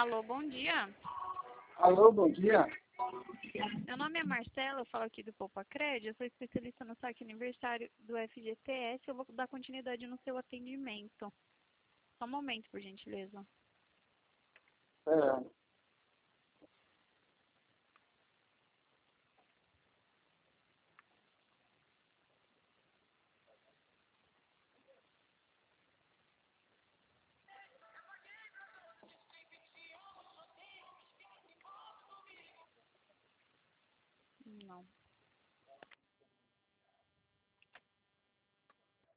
Alô, bom dia. Alô, bom dia. Meu nome é Marcela, eu falo aqui do Poupa Crédito, eu sou especialista no saque aniversário do FGTS, eu vou dar continuidade no seu atendimento. Só um momento, por gentileza. É,